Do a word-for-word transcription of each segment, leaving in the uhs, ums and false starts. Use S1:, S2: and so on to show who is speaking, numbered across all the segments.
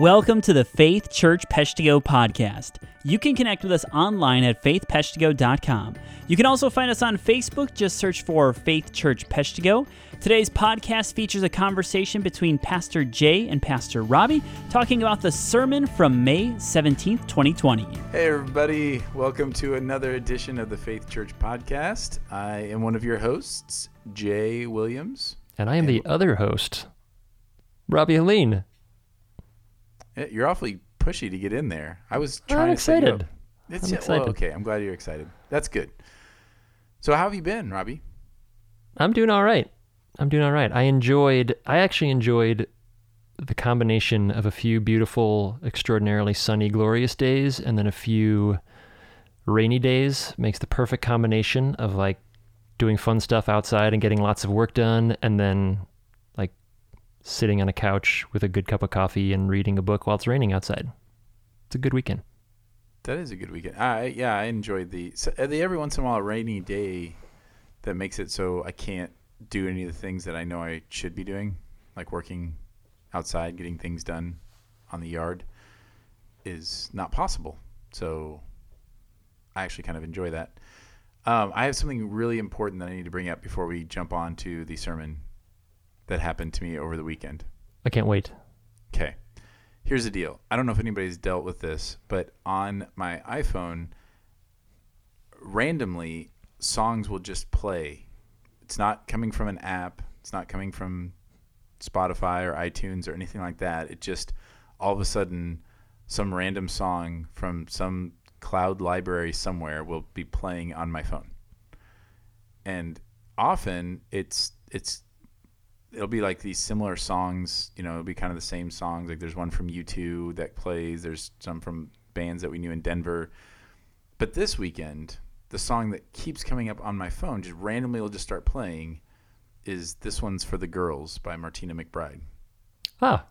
S1: Welcome to the Faith Church Peshtigo podcast. You can connect with us online at faith peshtigo dot com. You can also find us on Facebook. Just search for Faith Church Peshtigo. Today's podcast features a conversation between Pastor Jay and Pastor Robbie talking about the sermon from May seventeenth, twenty twenty.
S2: Hey everybody, welcome to another edition of the Faith Church podcast. I am one of your hosts, Jay Williams.
S3: And I am and the other host, Robbie Helene.
S2: You're awfully pushy to get in there. I was trying
S3: I'm
S2: to
S3: excited.
S2: set you up. It's,
S3: I'm excited.
S2: Well, okay, I'm glad you're excited. That's good. So how have you been, Robbie?
S3: I'm doing all right. I'm doing all right. I enjoyed, I actually enjoyed the combination of a few beautiful, extraordinarily sunny, glorious days and then a few rainy days. Makes the perfect combination of like doing fun stuff outside and getting lots of work done and then like sitting on a couch with a good cup of coffee and reading a book while it's raining outside. It's a good weekend.
S2: That is a good weekend. I, yeah, I enjoyed the, so, the every once in a while a rainy day that makes it so I can't do any of the things that I know I should be doing, like working outside, getting things done on the yard, is not possible. So I actually kind of enjoy that. Um, I have something really important that I need to bring up before we jump on to the sermon that happened to me over the weekend.
S3: I can't wait.
S2: Okay. Here's the deal. I don't know if anybody's dealt with this, but on my iPhone, randomly, songs will just play. It's not coming from an app. It's not coming from Spotify or iTunes or anything like that. It just, all of a sudden, some random song from some cloud library somewhere will be playing on my phone. And often, it's it's it'll be like these similar songs. You know, it'll be kind of the same songs. Like there's one from U two that plays. There's some from bands that we knew in Denver. But this weekend, the song that keeps coming up on my phone, just randomly will just start playing, is This One's for the Girls by Martina McBride.
S3: Ah,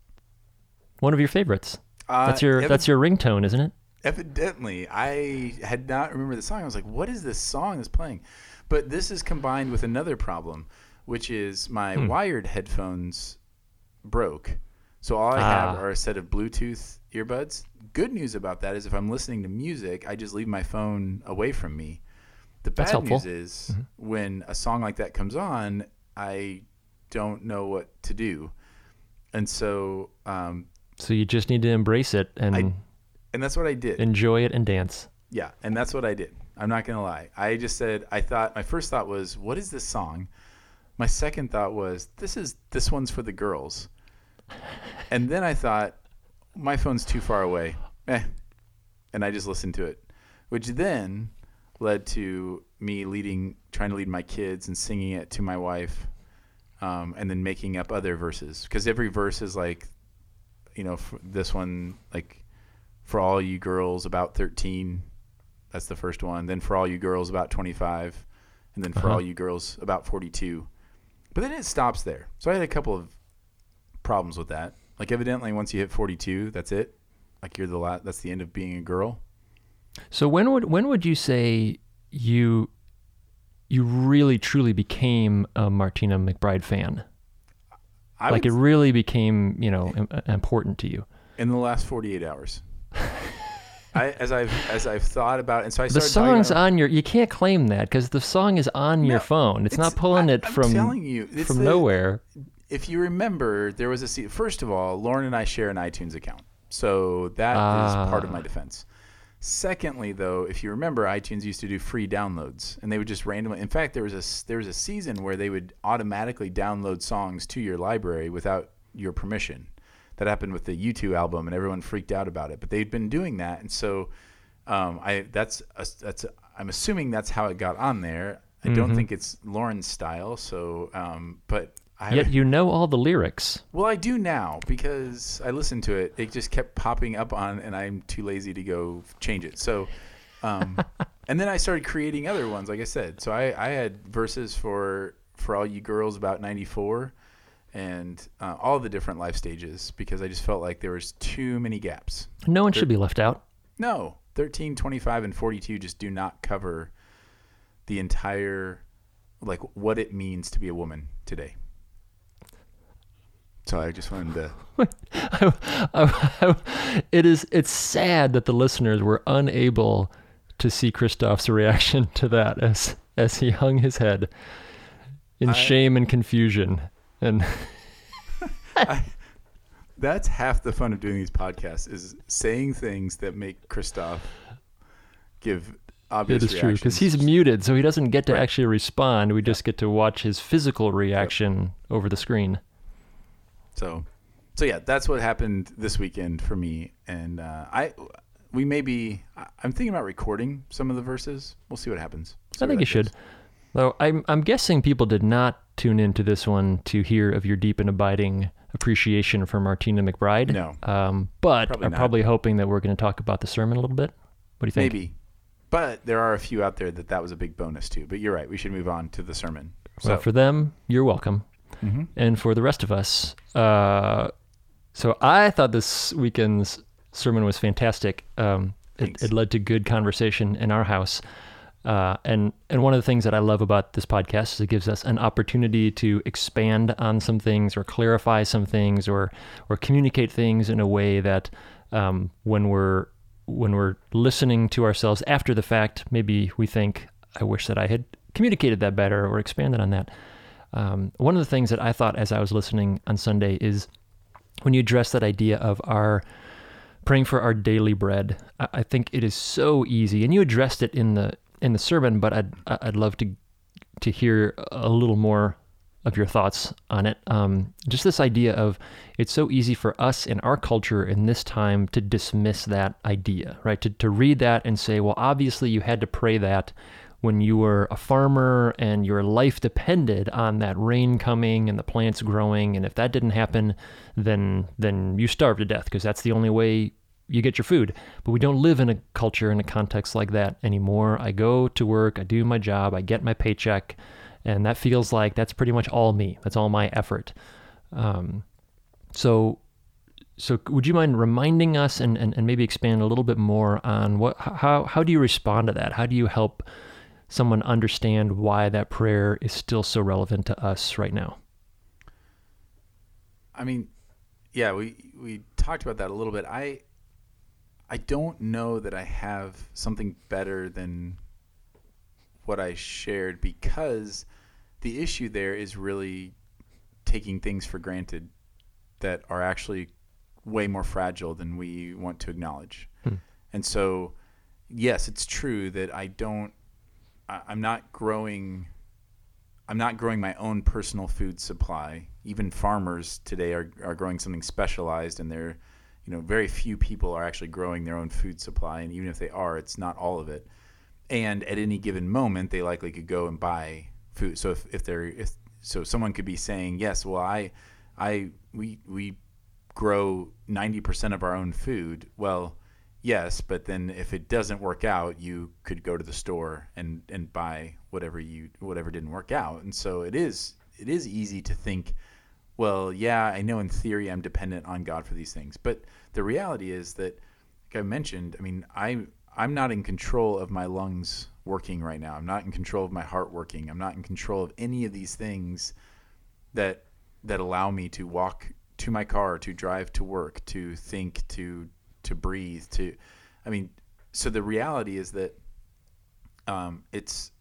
S3: one of your favorites.
S2: Uh,
S3: that's your evi- that's your ringtone, isn't it?
S2: Evidently, I had not remembered the song. I was like, what is this song that's playing? But this is combined with another problem, which is my hmm. wired headphones broke. So all I have
S3: ah.
S2: are a set of Bluetooth earbuds. Good news about that is if I'm listening to music, I just leave my phone away from me. The bad news is mm-hmm. when a song like that comes on, I don't know what to do. And so... Um,
S3: so you just need to embrace it and...
S2: I, and that's what I did.
S3: Enjoy it and dance.
S2: Yeah, and that's what I did. I'm not going to lie. I just said, I thought, my first thought was, what is this song? My second thought was, this is this one's for the girls. And then I thought, my phone's too far away. Eh. And I just listened to it, which then led to me leading, trying to lead my kids and singing it to my wife, um, and then making up other verses. Because every verse is like, you know, for this one, like, for all you girls about thirteen, that's the first one. Then for all you girls about twenty-five, and then for
S3: uh-huh.
S2: all you girls about forty-two. But then it stops there. So I had a couple of problems with that. Like evidently once you hit forty-two, that's it. Like you're the la- that's the end of being a girl.
S3: So when would when would you say you you really truly became a Martina McBride fan?
S2: I
S3: like
S2: would,
S3: it really became, you know, im- important to you.
S2: In the last forty-eight hours. I, as I've as I've thought about, and so I
S3: the
S2: started.
S3: The song's
S2: about,
S3: on your. You can't claim that because the song is on
S2: no,
S3: your phone. It's,
S2: it's
S3: not pulling
S2: I,
S3: it
S2: I'm
S3: from
S2: telling you, it's
S3: from
S2: the,
S3: nowhere.
S2: If you remember, there was a se- first of all, Lauren and I share an iTunes account, so that
S3: ah.
S2: is part of my defense. Secondly, though, if you remember, iTunes used to do free downloads, and they would just randomly. In fact, there was a there was a season where they would automatically download songs to your library without your permission. That happened with the U two album, and everyone freaked out about it. But they'd been doing that, and so um, I that's a, that's a, I'm assuming that's how it got on there. I mm-hmm. don't think it's Lauren's style. So, um, but I,
S3: yet you know all the lyrics.
S2: Well, I do now because I listened to it. It just kept popping up on, and I'm too lazy to go change it. So, um, and then I started creating other ones, like I said. So I, I had verses for for all you girls about ninety-four. And uh, all the different life stages, because I just felt like there was too many gaps.
S3: No one Thir- should be left out.
S2: No, thirteen, twenty-five, and forty-two just do not cover the entire, like, what it means to be a woman today. So I just wanted to.
S3: I, I, I, it is. It's sad that the listeners were unable to see Christoph's reaction to that as as he hung his head in
S2: I,
S3: shame and confusion. And
S2: I, that's half the fun of doing these podcasts, is saying things that make Christoph give obvious
S3: it is
S2: reactions.
S3: true, because he's muted, so he doesn't get to
S2: Right.
S3: actually respond. We just get to watch his physical reaction yep. over the screen.
S2: So, so yeah, that's what happened this weekend for me. And uh, I, we may be, I'm thinking about recording some of the verses. We'll see what happens. See
S3: I think you should. Goes. Though I'm, I'm guessing people did not tune into this one to hear of your deep and abiding appreciation for Martina McBride.
S2: No.
S3: Um, but
S2: probably
S3: are
S2: not.
S3: probably hoping that we're going to talk about the sermon a little bit. What do you think?
S2: Maybe. But there are a few out there that that was a big bonus too. But you're right. We should move on to the sermon.
S3: Well,
S2: so.
S3: for them, you're welcome.
S2: Mm-hmm.
S3: And for the rest of us, uh, so I thought this weekend's sermon was fantastic. Um, it, it led to good conversation in our house. Uh, and, and one of the things that I love about this podcast is it gives us an opportunity to expand on some things or clarify some things or, or communicate things in a way that um, when we're when we're listening to ourselves after the fact, maybe we think, I wish that I had communicated that better or expanded on that. Um, one of the things that I thought as I was listening on Sunday is when you address that idea of our praying for our daily bread, I, I think it is so easy, and you addressed it in the in the sermon, but I'd I'd love to to hear a little more of your thoughts on it. Um, just this idea of it's so easy for us in our culture in this time to dismiss that idea, right? To to read that and say, well, obviously you had to pray that when you were a farmer and your life depended on that rain coming and the plants growing, and if that didn't happen, then then you starve to death because that's the only way you get your food. But we don't live in a culture, in a context like that anymore. I go to work, I do my job, I get my paycheck, and that feels like that's pretty much all me. That's all my effort. Um, so so would you mind reminding us and, and, and maybe expand a little bit more on what how how do you respond to that? How do you help someone understand why that prayer is still so relevant to us right now?
S2: I mean, yeah, we we talked about that a little bit. I I don't know that I have something better than what I shared, because the issue there is really taking things for granted that are actually way more fragile than we want to acknowledge. Hmm. And so, yes, it's true that I don't I, I'm not growing I'm not growing my own personal food supply. Even farmers today are, are growing something specialized, and they're, you know, very few people are actually growing their own food supply. And even if they are, it's not all of it. And at any given moment, they likely could go and buy food. So if, if they're, if, so someone could be saying, yes, well, I, I, we, we grow ninety percent of our own food. Well, yes, but then if it doesn't work out, you could go to the store and, and buy whatever you, whatever didn't work out. And so it is, it is easy to think, well, yeah, I know in theory I'm dependent on God for these things. But the reality is that, like I mentioned, I mean, I, I'm not in control of my lungs working right now. I'm not in control of my heart working. I'm not in control of any of these things that that allow me to walk to my car, to drive to work, to think, to to breathe, to, I mean, so the reality is that um, it's,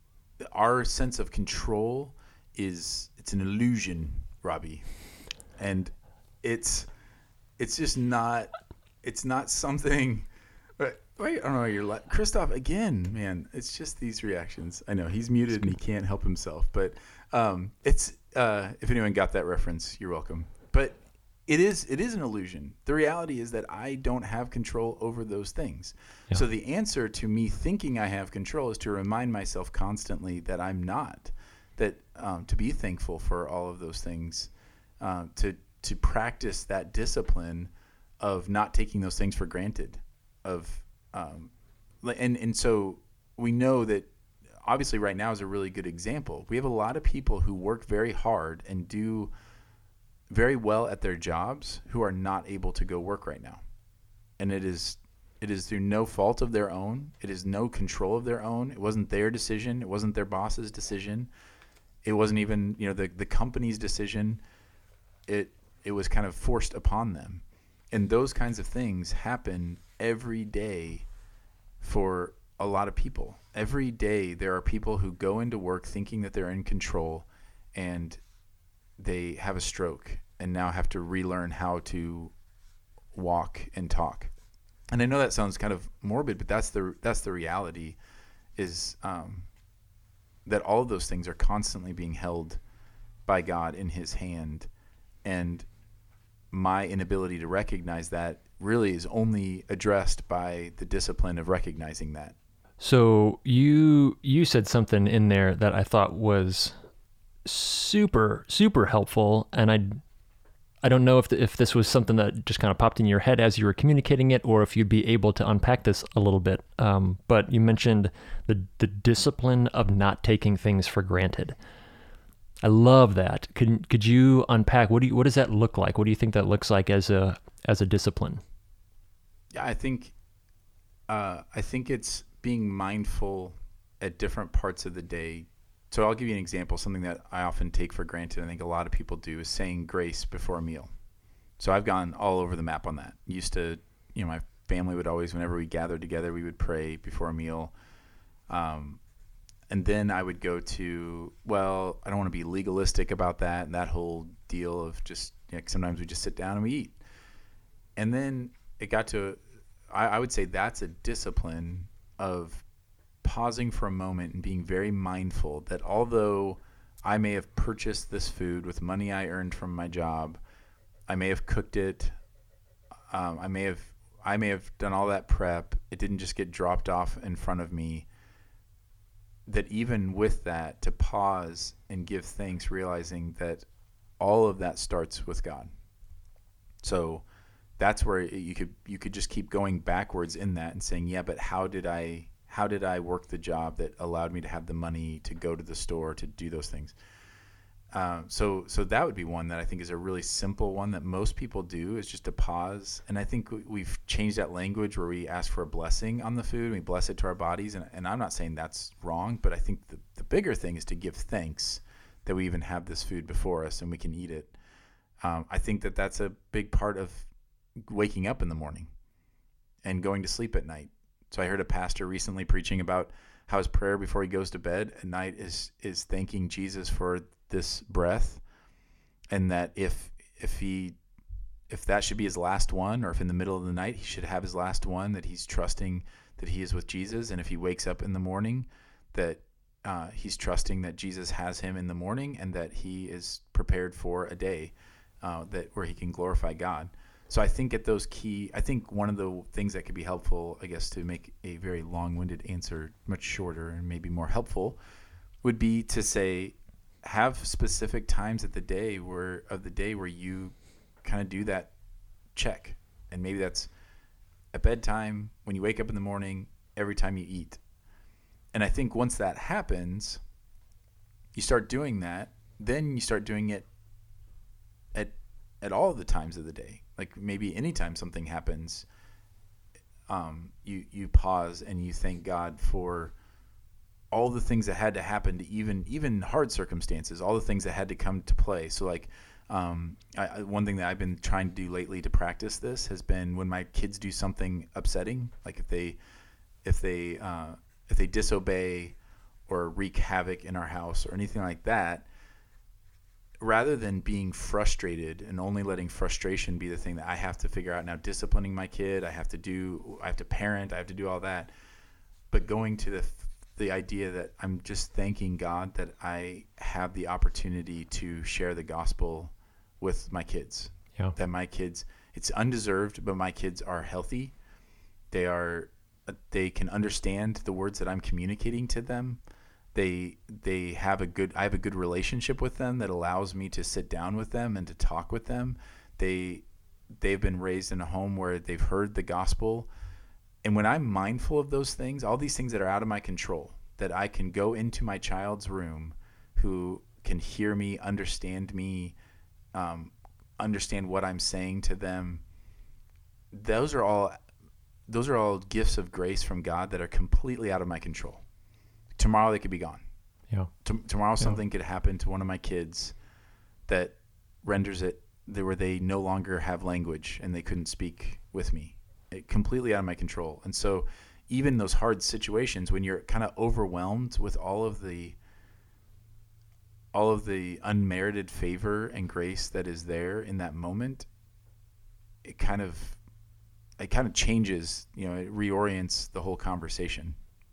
S2: our sense of control is, it's an illusion, Robbie. And it's, it's just not, it's not something, wait, I don't know, you're like, Christoph, again, man, it's just these reactions. I know he's muted and he can't help himself, but um, it's, uh, if anyone got that reference, you're welcome. But It is it is an illusion. The reality is that I don't have control over those things. Yeah. So the answer to me thinking I have control is to remind myself constantly that I'm not, that um, to be thankful for all of those things, uh, to to practice that discipline of not taking those things for granted, of um, and and so we know that obviously right now is a really good example. We have a lot of people who work very hard and do very well at their jobs who are not able to go work right now. And it is it is through no fault of their own. It is no control of their own. It wasn't their decision. It wasn't their boss's decision. It wasn't even, you know, the, the company's decision. It it was kind of forced upon them. And those kinds of things happen every day for a lot of people. Every day there are people who go into work thinking that they're in control, and they have a stroke and now have to relearn how to walk and talk. And I know that sounds kind of morbid, but that's the that's the reality, is um, that all of those things are constantly being held by God in his hand. And my inability to recognize that really is only addressed by the discipline of recognizing that.
S3: So you you said something in there that I thought was super super helpful, and I I don't know if the, if this was something that just kind of popped in your head as you were communicating it, or if you'd be able to unpack this a little bit. Um, but you mentioned the the discipline of not taking things for granted. I love that. Could could you unpack what do you, what does that look like? What do you think that looks like as a as a discipline?
S2: Yeah, I think uh, I think it's being mindful at different parts of the day. So I'll give you an example. Something that I often take for granted, I think a lot of people do, is saying grace before a meal. So I've gone all over the map on that. Used to, you know, my family would always, whenever we gathered together, we would pray before a meal. Um, and then I would go to, well, I don't want to be legalistic about that, and that whole deal of just, you know, sometimes we just sit down and we eat. And then it got to, I, I would say that's a discipline of pausing for a moment and being very mindful that although I may have purchased this food with money I earned from my job, I may have cooked it, um, I may have I may have done all that prep, it didn't just get dropped off in front of me, that even with that, to pause and give thanks, realizing that all of that starts with God. So that's where you could you could just keep going backwards in that and saying, yeah, but how did I how did I work the job that allowed me to have the money to go to the store to do those things? Uh, so so that would be one that I think is a really simple one that most people do, is just to pause. And I think we've changed that language where we ask for a blessing on the food and we bless it to our bodies. And, and I'm not saying that's wrong, but I think the, the bigger thing is to give thanks that we even have this food before us and we can eat it. Um, I think that that's a big part of waking up in the morning and going to sleep at night. So I heard a pastor recently preaching about how his prayer before he goes to bed at night is is thanking Jesus for this breath, and that if if he if that should be his last one, or if in the middle of the night he should have his last one, that he's trusting that he is with Jesus, and if he wakes up in the morning, that uh, he's trusting that Jesus has him in the morning, and that he is prepared for a day uh, that where he can glorify God. So I think at those key, I think one of the things that could be helpful, I guess, to make a very long-winded answer much shorter and maybe more helpful, would be to say, have specific times at the day where of the day where you kind of do that check. And maybe that's at bedtime, when you wake up in the morning, every time you eat. And I think once that happens, you start doing that, then you start doing it at at all the times of the day. Like maybe anytime something happens, um, you you pause and you thank God for all the things that had to happen, to even even hard circumstances, all the things that had to come to play. So like um, I, one thing that I've been trying to do lately to practice this has been when my kids do something upsetting, like if they if they uh, if they disobey or wreak havoc in our house or anything like that, rather than being frustrated and only letting frustration be the thing that I have to figure out now, disciplining my kid, I have to do, I have to parent, I have to do all that, but going to the the idea that I'm just thanking God that I have the opportunity to share the gospel with my kids.
S3: Yeah. That
S2: my kids, it's undeserved, but my kids are healthy. They are, they can understand the words that I'm communicating to them. They they have a good I have a good relationship with them that allows me to sit down with them and to talk with them. They they've been raised in a home where they've heard the gospel. And when I'm mindful of those things, all these things that are out of my control, that I can go into my child's room who can hear me, understand me, um, understand what I'm saying to them. Those are all those are all gifts of grace from God that are completely out of my control. Tomorrow they could be gone.
S3: Yeah.
S2: T- tomorrow
S3: yeah.
S2: something could happen to one of my kids that renders it there where they no longer have language and they couldn't speak with me. It completely out of my control. And so even those hard situations when you're kind of overwhelmed with all of the all of the unmerited favor and grace that is there in that moment, it kind of it kind of changes, you know, it reorients the whole conversation.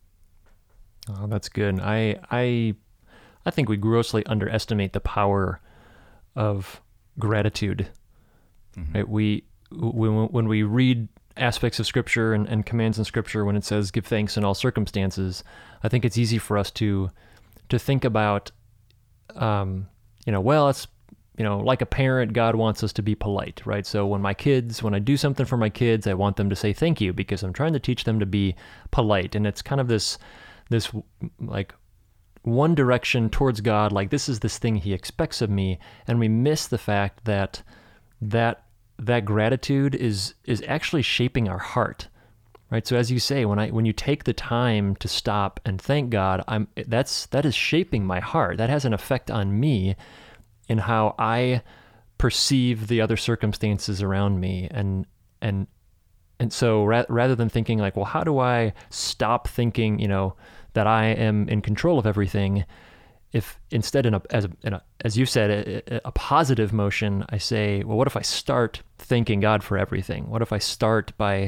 S3: Oh, that's good. I I I think we grossly underestimate the power of gratitude. Mm-hmm. Right? We when when we read aspects of Scripture and, and commands in Scripture, when it says give thanks in all circumstances, I think it's easy for us to to think about, um, you know, well, it's, you know, like a parent, God wants us to be polite, right? So when my kids, when I do something for my kids, I want them to say thank you because I'm trying to teach them to be polite. And it's kind of this, this like one direction towards God, like this is this thing he expects of me. And we miss the fact that that that gratitude is is actually shaping our heart, right? So as you say, when I when you take the time to stop and thank God, I'm that's that is shaping my heart. That has an effect on me in how I perceive the other circumstances around me, and and and so ra- rather than thinking like, well, how do I stop thinking, you know, that I am in control of everything? If instead, in a, as a, in a, as you said, a, a positive motion, I say, well, what if I start thanking God for everything? What if I start by,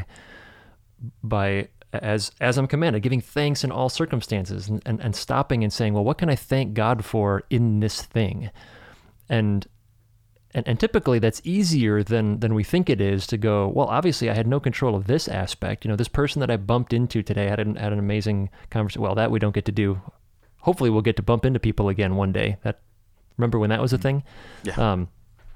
S3: by as as I'm commanded, giving thanks in all circumstances, and, and, and stopping and saying, well, what can I thank God for in this thing? And and and typically that's easier than than we think it is to go, well, obviously I had no control of this aspect. You know, this person that I bumped into today had an, had an amazing conversation. Well, that we don't get to do. Hopefully we'll get to bump into people again one day. That remember when that was a thing?
S2: Yeah.
S3: Um,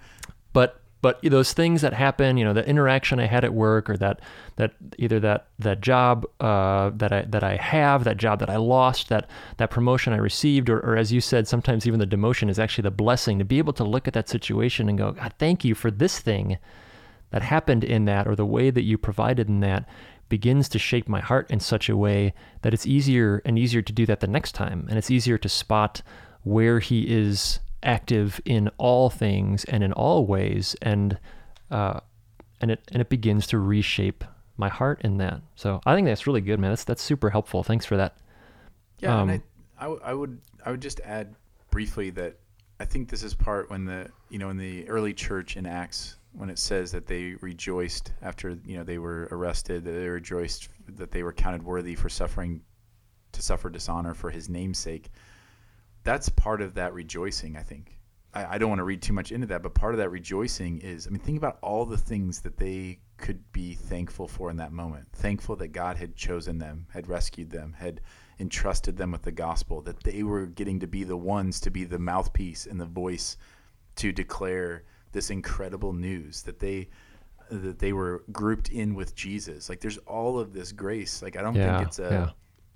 S3: but but those things that happen, you know, the interaction I had at work, or that that either that that job uh, that I that I have, that job that I lost, that that promotion I received, or, or as you said, sometimes even the demotion is actually the blessing to be able to look at that situation and go, God, thank you for this thing that happened in that, or the way that you provided in that, begins to shape my heart in such a way that it's easier and easier to do that the next time. And it's easier to spot where he is active in all things and in all ways. And, uh, and it, and it begins to reshape my heart in that. So I think that's really good, man. That's, that's super helpful. Thanks for that.
S2: Yeah.
S3: Um,
S2: and I, I, w- I would, I would just add briefly that I think this is part when the, you know, in the early church in Acts, when it says that they rejoiced after, you know, they were arrested, that they rejoiced that they were counted worthy for suffering, to suffer dishonor for his name's sake. That's part of that rejoicing, I think. I, I don't want to read too much into that, but part of that rejoicing is, I mean, think about all the things that they could be thankful for in that moment. Thankful that God had chosen them, had rescued them, had entrusted them with the gospel, that they were getting to be the ones to be the mouthpiece and the voice to declare this incredible news, that they that they were grouped in with Jesus. Like there's all of this grace. Like I don't
S3: yeah,
S2: think it's a
S3: yeah.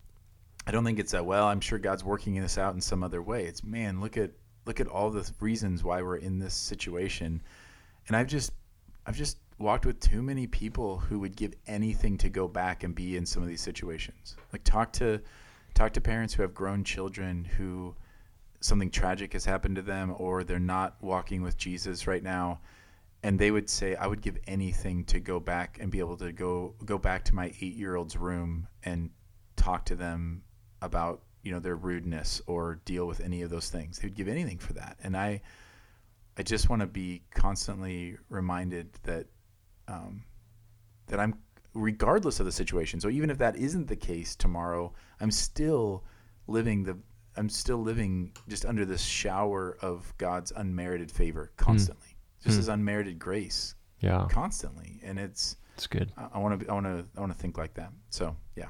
S2: I don't think it's a, well, I'm sure God's working this out in some other way. It's, man, look at look at all the reasons why we're in this situation. And I've just I've just walked with too many people who would give anything to go back and be in some of these situations. Like talk to talk to parents who have grown children who something tragic has happened to them, or they're not walking with Jesus right now, and they would say, I would give anything to go back and be able to go go back to my eight-year-old's room and talk to them about, you know, their rudeness or deal with any of those things. They would give anything for that. And I I just want to be constantly reminded that um, that I'm, regardless of the situation, so even if that isn't the case tomorrow, I'm still living the I'm still living just under this shower of God's unmerited favor constantly. Mm. Just mm. His unmerited grace.
S3: Yeah.
S2: Constantly. And it's
S3: it's good.
S2: I want to I want to I want to think like that. So, yeah.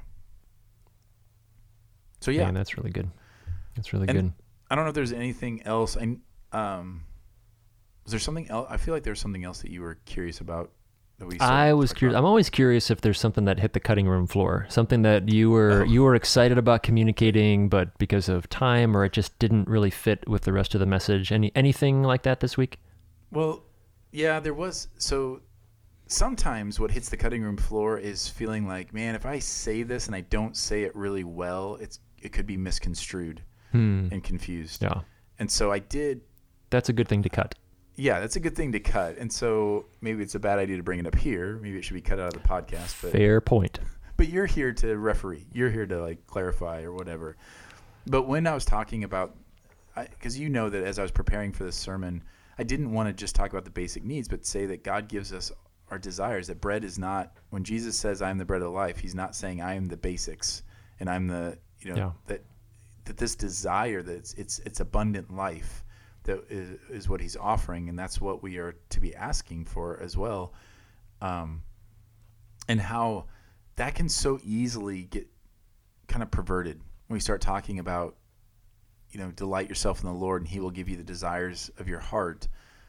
S2: So, yeah.
S3: Man, that's really good. That's really
S2: and
S3: good.
S2: I don't know if there's anything else. I um was there something else? I feel like there's something else that you were curious about. That we
S3: I was curious. I'm always curious if there's something that hit the cutting room floor, something that you were oh. you were excited about communicating, but because of time, or it just didn't really fit with the rest of the message. Any anything like that this week?
S2: Well, yeah, there was. So sometimes what hits the cutting room floor is feeling like, man, if I say this and I don't say it really well, it's it could be misconstrued
S3: hmm.
S2: and confused.
S3: Yeah.
S2: And so I did.
S3: That's a good thing to cut.
S2: Yeah, that's a good thing to cut. And so maybe it's a bad idea to bring it up here. Maybe it should be cut out of the podcast. But,
S3: Fair point.
S2: But you're here to referee. You're here to like clarify or whatever. But when I was talking about, because you know that as I was preparing for this sermon, I didn't want to just talk about the basic needs, but say that God gives us our desires, that bread is not, when Jesus says, I am the bread of life, he's not saying I am the basics and I'm the, you know, yeah. that that this desire, that it's, it's, it's abundant life, that is, is what he's offering, and that's what we are to be asking for as well. Um, and how that can so easily get kind of perverted when we start talking about, you know, delight yourself in the Lord and he will give you the desires of your heart.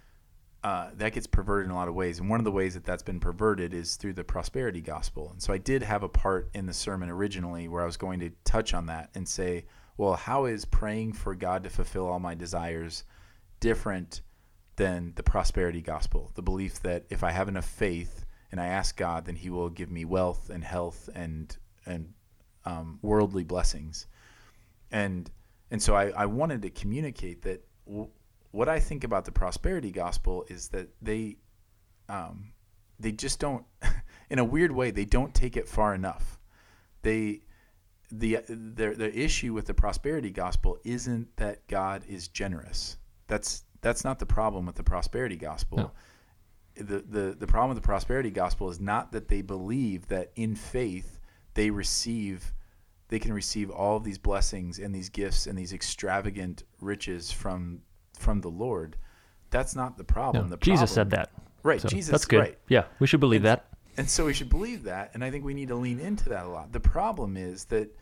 S2: Uh, that gets perverted in a lot of ways. And one of the ways that that's been perverted is through the prosperity gospel. And so I did have a part in the sermon originally where I was going to touch on that and say, well, how is praying for God to fulfill all my desires different than the prosperity gospel? The belief that if I have enough faith and I ask God, then he will give me wealth and health and and um, worldly blessings. And and so I, I wanted to communicate that w- what I think about the prosperity gospel is that they um, they just don't, in a weird way, they don't take it far enough. They the the the issue with the prosperity gospel isn't that God is generous. That's that's not the problem with the prosperity gospel.
S3: No.
S2: The, the the problem with the prosperity gospel is not that they believe that in faith they receive they can receive all of these blessings and these gifts and these extravagant riches from from the Lord. That's not the problem.
S3: No,
S2: the
S3: Jesus
S2: problem,
S3: said that.
S2: Right,
S3: so
S2: Jesus.
S3: That's good.
S2: Right.
S3: Yeah, we should believe
S2: and,
S3: that.
S2: And so we should believe that, and I think we need to lean into that a lot. The problem is that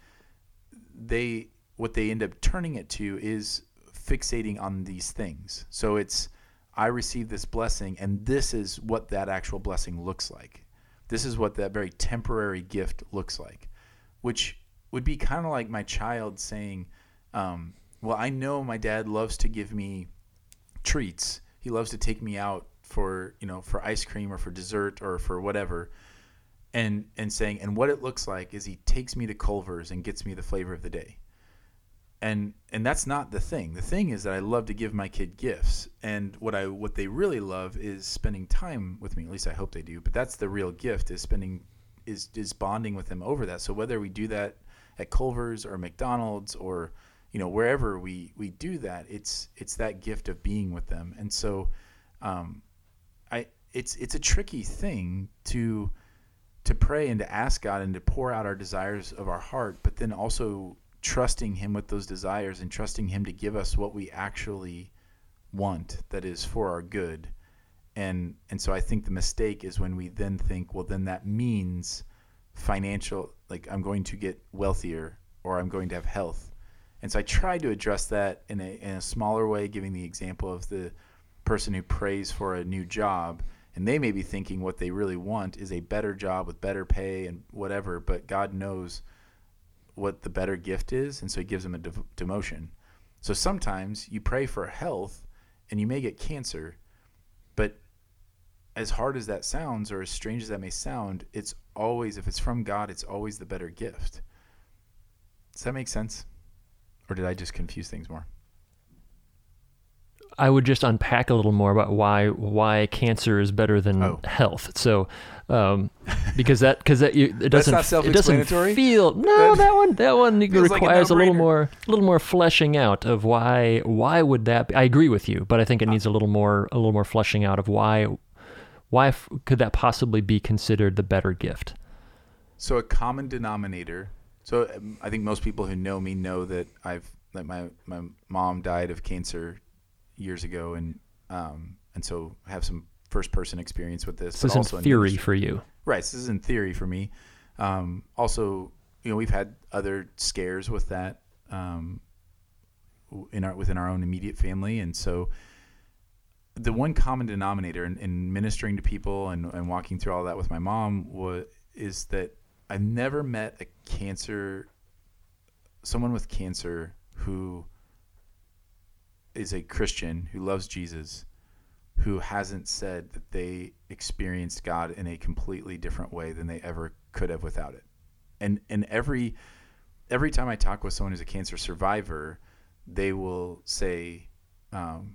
S2: they what they end up turning it to is fixating on these things. So it's, I receive this blessing, and this is what that actual blessing looks like. This is what that very temporary gift looks like, which would be kind of like my child saying, um, well, I know my dad loves to give me treats. He loves to take me out for, you know, for ice cream or for dessert or for whatever. And, and saying, and what it looks like is he takes me to Culver's and gets me the flavor of the day. And and that's not the thing. The thing is that I love to give my kid gifts, and what I what they really love is spending time with me. At least I hope they do. But that's the real gift, is spending is is bonding with them over that. So whether we do that at Culver's or McDonald's or, you know, wherever we, we do that, it's it's that gift of being with them. And so, um, I it's it's a tricky thing to to pray and to ask God and to pour out our desires of our heart, but then also trusting him with those desires and trusting him to give us what we actually want that is for our good. And and so I think the mistake is when we then think, well, then that means financial, like I'm going to get wealthier or I'm going to have health. And so I tried to address that in a, in a smaller way, giving the example of the person who prays for a new job, and they may be thinking what they really want is a better job with better pay and whatever, but God knows what the better gift is, and so he gives them a de- demotion. So sometimes you pray for health and you may get cancer, but as hard as that sounds, or as strange as that may sound, it's always, if it's from God, it's always the better gift. Does that make sense? Or did I just confuse things more?
S3: I would just unpack a little more about why why cancer is better than
S2: oh.
S3: health. So, um, because that because that you, it doesn't
S2: That's not
S3: it doesn't feel no that one that one requires
S2: like
S3: a,
S2: a,
S3: a little more a little more fleshing out of why why would that be? I agree with you, but I think it needs a little more a little more fleshing out of why why f- could that possibly be considered the better gift?
S2: So a common denominator. So um, I think most people who know me know that I've that my my mom died of cancer years ago, and um and so I have some first person experience with this.
S3: This
S2: but
S3: isn't
S2: also
S3: theory for you,
S2: right? This is in theory for me. Um, also, you know, we've had other scares with that um, in our within our own immediate family, and so the one common denominator in, in ministering to people and, and walking through all that with my mom was is that I've never met a cancer, someone with cancer who is a Christian who loves Jesus, who hasn't said that they experienced God in a completely different way than they ever could have without it. And and every every time I talk with someone who's a cancer survivor, they will say, um,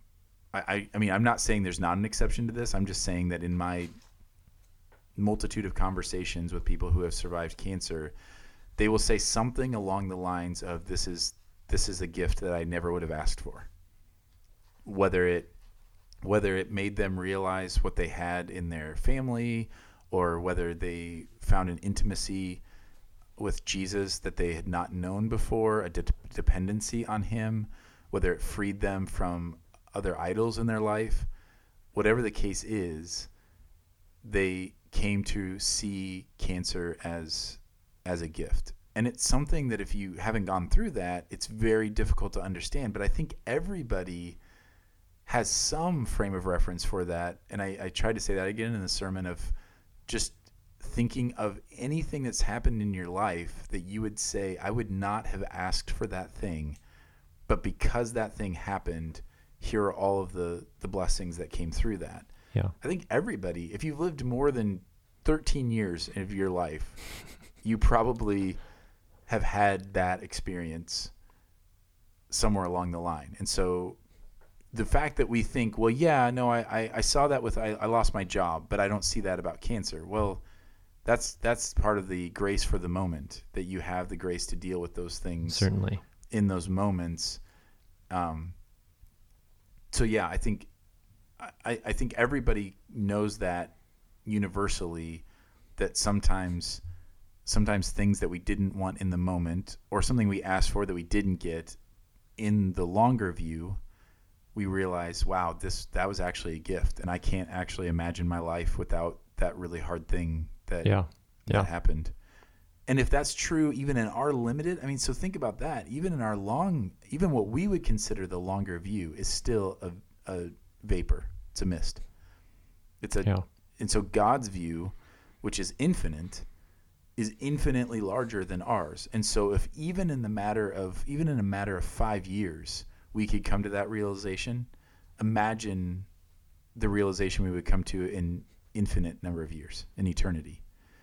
S2: I, I, I mean, I'm not saying there's not an exception to this. I'm just saying that in my multitude of conversations with people who have survived cancer, they will say something along the lines of, this is this is a gift that I never would have asked for. Whether it whether it made them realize what they had in their family, or whether they found an intimacy with Jesus that they had not known before, a de- dependency on him, whether it freed them from other idols in their life, whatever the case is, they came to see cancer as as a gift. And it's something that if you haven't gone through that, it's very difficult to understand. But I think everybody has some frame of reference for that. And I, I tried to say that again in the sermon, of just thinking of anything that's happened in your life that you would say, I would not have asked for that thing, but because that thing happened, here are all of the, the blessings that came through that.
S3: Yeah.
S2: I think everybody, if you've lived more than thirteen years of your life, you probably have had that experience somewhere along the line. And so the fact that we think, well, yeah, no, I, I, I saw that with, I, I lost my job, but I don't see that about cancer. Well, that's that's part of the grace for the moment, that you have the grace to deal with those things.
S3: Certainly.
S2: In those moments. Um, so yeah, I think I, I think everybody knows that universally, that sometimes sometimes things that we didn't want in the moment, or something we asked for that we didn't get, in the longer view, we realize, wow, this that was actually a gift, and I can't actually imagine my life without that really hard thing that,
S3: yeah. Yeah.
S2: that happened. And if that's true, even in our limited, I mean, so think about that. Even in our long, even what we would consider the longer view is still a, a vapor. It's a mist. It's a,
S3: yeah.
S2: And so God's view, which is infinite, is infinitely larger than ours. And so if even in the matter of, even in a matter of five years, we could come to that realization, imagine the realization we would come to in infinite number of years, in eternity.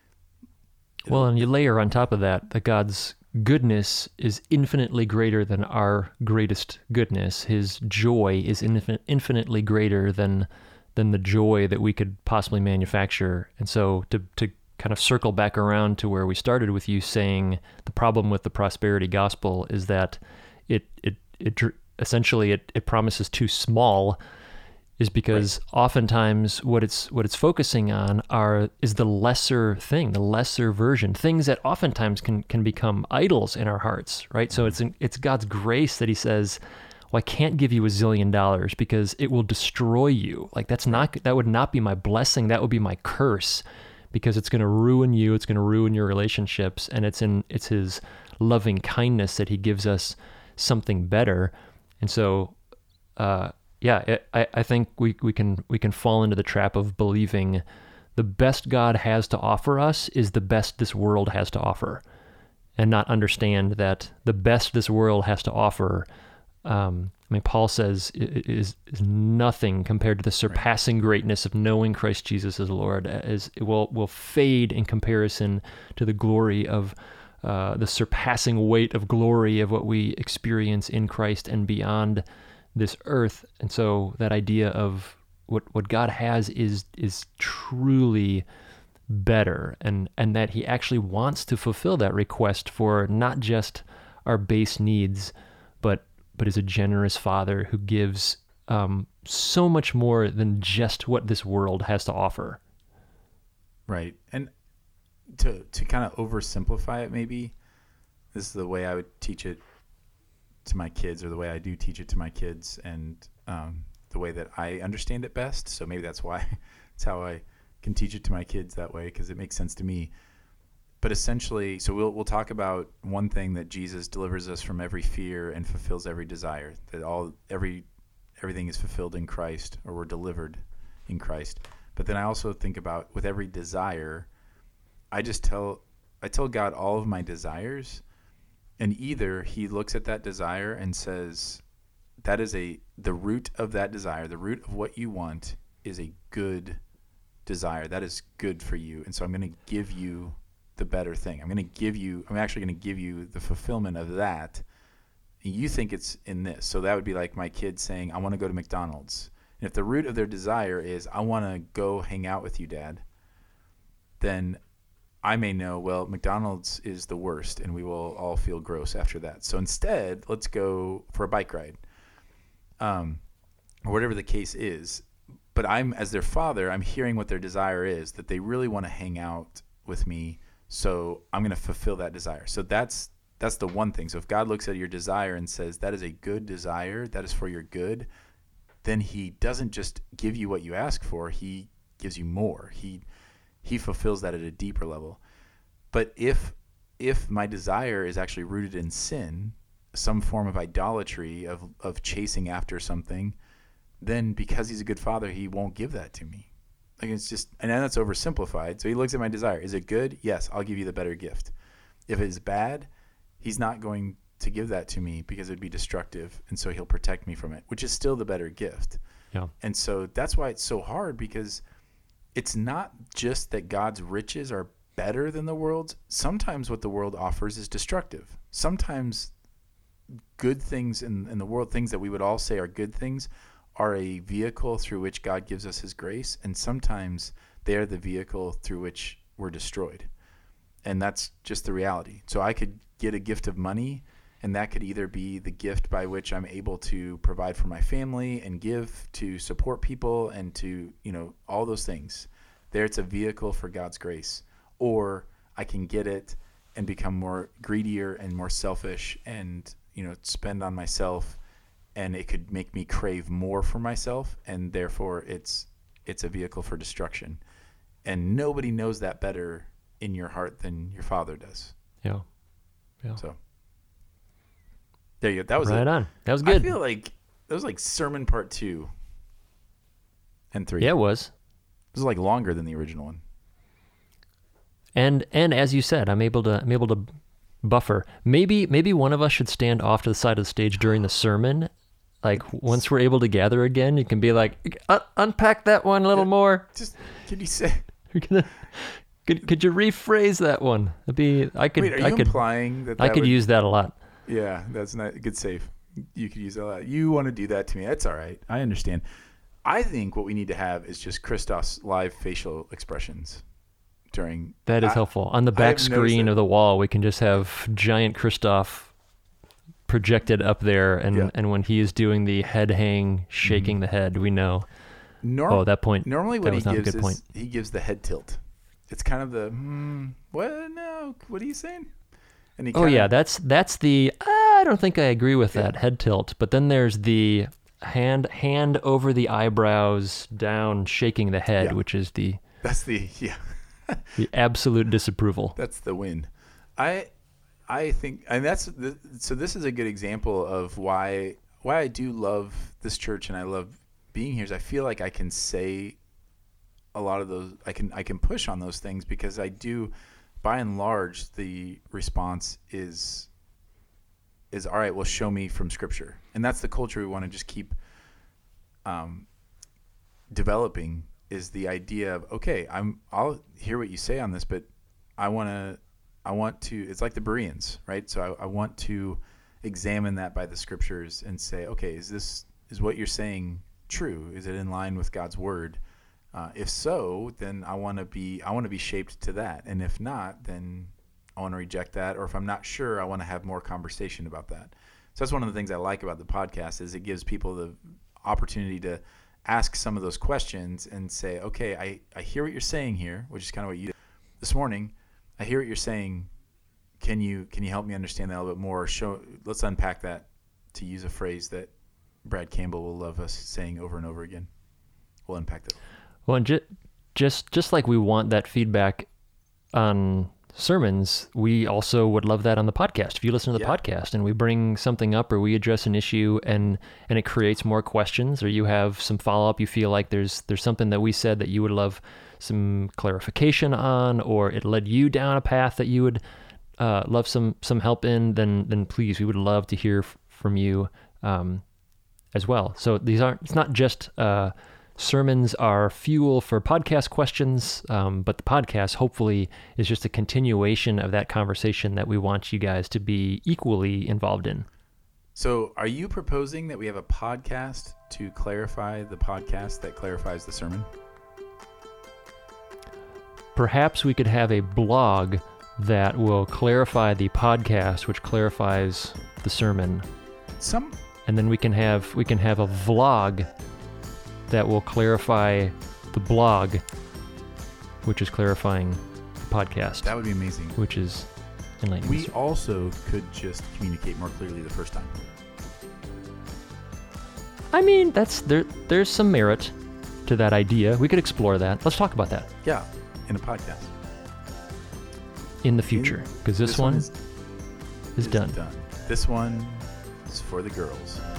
S3: Well, and you layer on top of that that God's goodness is infinitely greater than our greatest goodness. His joy is infin- infinitely greater than than the joy that we could possibly manufacture. And so to to kind of circle back around to where we started with you saying the problem with the prosperity gospel is that it it it essentially it, it promises too small, is because right. oftentimes what it's what it's focusing on are is the lesser thing, the lesser version, things that oftentimes can can become idols in our hearts, right? So it's it's God's grace that he says, well, I can't give you a zillion dollars because it will destroy you. Like that's not that would not be my blessing, that would be my curse, because it's going to ruin you, it's going to ruin your relationships, and it's in it's his loving kindness that he gives us something better. And so uh Yeah, it, I, I think we, we can we can fall into the trap of believing the best God has to offer us is the best this world has to offer, and not understand that the best this world has to offer, um, I mean, Paul says, is is nothing compared to the surpassing greatness of knowing Christ Jesus as Lord. As it will will fade in comparison to the glory of uh, the surpassing weight of glory of what we experience in Christ and beyond this earth. And so that idea of what what God has is is truly better, and and that he actually wants to fulfill that request for not just our base needs, but but is a generous Father who gives um, so much more than just what this world has to offer.
S2: Right. And to to kind of oversimplify it, maybe this is the way I would teach it to my kids, or the way I do teach it to my kids, and um, the way that I understand it best. So maybe that's why it's how I can teach it to my kids that way, because it makes sense to me. But essentially, so we'll we'll talk about one thing, that Jesus delivers us from every fear and fulfills every desire. That all every everything is fulfilled in Christ, or we're delivered in Christ. But then I also think about, with every desire, I just tell I tell God all of my desires. And either he looks at that desire and says, that is a, the root of that desire, the root of what you want is a good desire. That is good for you. And so I'm going to give you the better thing. I'm going to give you, I'm actually going to give you the fulfillment of that. And you think it's in this. So that would be like my kid saying, I want to go to McDonald's. And if the root of their desire is, I want to go hang out with you, Dad, then I may know, well, McDonald's is the worst and we will all feel gross after that. So instead, let's go for a bike ride, um, or whatever the case is. But I'm, as their father, I'm hearing what their desire is, that they really want to hang out with me. So I'm going to fulfill that desire. So that's that's the one thing. So if God looks at your desire and says, that is a good desire, that is for your good, then he doesn't just give you what you ask for. He gives you more. He he fulfills that at a deeper level. But if if my desire is actually rooted in sin, some form of idolatry, of of chasing after something, then because he's a good father, he won't give that to me. Like, it's just, and I know that's oversimplified. So he looks at my desire. Is it good? Yes, I'll give you the better gift. If it's bad, he's not going to give that to me because it'd be destructive. And so he'll protect me from it, which is still the better gift.
S3: Yeah.
S2: And so that's why it's so hard, because it's not just that God's riches are better than the world's. Sometimes what the world offers is destructive. Sometimes good things in, in the world, things that we would all say are good things, are a vehicle through which God gives us his grace. And sometimes they are the vehicle through which we're destroyed. And that's just the reality. So I could get a gift of money, and that could either be the gift by which I'm able to provide for my family and give to support people and to, you know, all those things. There, it's a vehicle for God's grace. Or I can get it and become more greedier and more selfish and, you know, spend on myself, and it could make me crave more for myself, and therefore it's it's a vehicle for destruction. And nobody knows that better in your heart than your father does.
S3: Yeah. Yeah.
S2: So there you go. That was
S3: right
S2: it.
S3: on. That was good.
S2: I feel like that was like sermon part two and three.
S3: Yeah, it was.
S2: It was like longer than the original one.
S3: And and as you said, I'm able to I'm able to buffer. Maybe maybe one of us should stand off to the side of the stage during the sermon. Like, once we're able to gather again, you can be like, Un- unpack that one a little more.
S2: Just could you say?
S3: could could you rephrase that one? It'd be I could
S2: Wait, are you
S3: I could
S2: implying that, that
S3: I could
S2: would,
S3: use that a lot.
S2: Yeah, that's not good. Save. You could use that a lot. You want to do that to me? That's all right. I understand. I think what we need to have is just Christoph's live facial expressions during.
S3: That is
S2: I,
S3: helpful. On the back screen of the wall, we can just have giant Christoph projected up there, and,
S2: yeah.
S3: and when he is doing the head hang, shaking mm-hmm. the head, we know.
S2: Norm-
S3: oh, that point.
S2: Normally, what
S3: he
S2: gives is
S3: point.
S2: he gives the head tilt. It's kind of the hmm, what? No, what are you saying? And he
S3: oh yeah, that's that's the. Uh, I don't think I agree with that yeah. head tilt. But then there's the hand hand over the eyebrows, down, shaking the head, yeah. which is the.
S2: That's the yeah.
S3: the absolute disapproval.
S2: That's the win. I. I think, and that's the, so. This is a good example of why why I do love this church and I love being here. Is I feel like I can say a lot of those. I can I can push on those things because I do. By and large, the response is is all right. Well, show me from Scripture, and that's the culture we want to just keep um, developing. Is the idea of okay, I'm I'll hear what you say on this, but I want to. I want to, it's like the Bereans, right? So I, I want to examine that by the scriptures and say, okay, is this, is what you're saying true? Is it in line with God's word? Uh, if so, then I want to be, I want to be shaped to that. And if not, then I want to reject that. Or if I'm not sure, I want to have more conversation about that. So that's one of the things I like about the podcast is it gives people the opportunity to ask some of those questions and say, okay, I, I hear what you're saying here, which is kind of what you did this morning. I hear what you're saying. Can you can you help me understand that a little bit more? Show let's unpack that, to use a phrase that Brad Campbell will love us saying over and over again. We'll unpack that.
S3: Well, and just just just like we want that feedback on sermons, we also would love that on the podcast. If you listen to the yeah. podcast and we bring something up or we address an issue and and it creates more questions, or you have some follow up, you feel like there's there's something that we said that you would love some clarification on, or it led you down a path that you would uh, love some some help in, then then please, we would love to hear f- from you um, as well. So these aren't, it's not just uh, sermons are fuel for podcast questions, um, but the podcast hopefully is just a continuation of that conversation that we want you guys to be equally involved in.
S2: So are you proposing that we have a podcast to clarify the podcast that clarifies the sermon?
S3: Perhaps we could have a blog that will clarify the podcast, which clarifies the sermon.
S2: Some
S3: And then we can have we can have a vlog that will clarify the blog, which is clarifying the podcast,
S2: that would be amazing.
S3: which is enlightening.
S2: We also could just communicate more clearly the first time.
S3: I mean, that's there. There's some merit to that idea. We could explore that. Let's talk about that
S2: Yeah, in a podcast.
S3: in the future, because this, one,
S2: is,
S3: is done.
S2: done. This one is for the girls.